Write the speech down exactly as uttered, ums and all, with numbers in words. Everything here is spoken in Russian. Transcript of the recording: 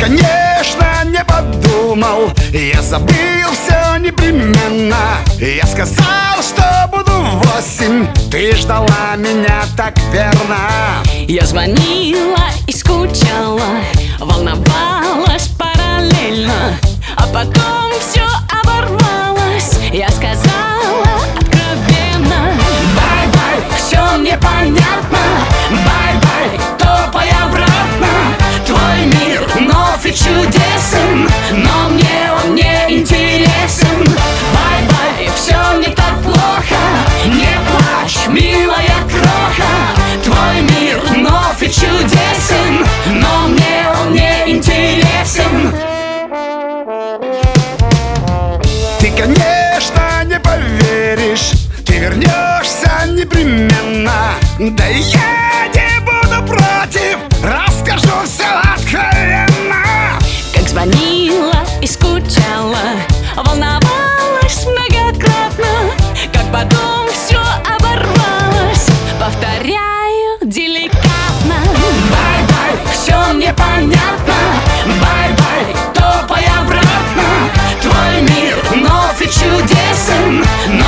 конечно, не подумал, я забыл все непременно. Я сказал, что буду в восемь, ты ждала меня так верно. Я звонила и скучала, волновалась параллельно, а потом все оборвалось. Я сказала откровенно: бай-бай, все мне понятно, бай-бай, топай обратно. Твой мир вновь и чудесен, но мне он не интересен. Бай-бай, все не так плохо, не плачь, милая кроха. Твой мир вновь и чудесен, но мне он не интересен. Ты, конечно, не поверишь, ты вернешься непременно. Да и я не буду против, расскажу все откровенно. Как звонила и скучала, волновалась многократно, как потом все оборвалось. Повторяю деликатно: бай-бай, все мне понятно, бай-бай, топай обратно. Твой мир вновь и чудесен,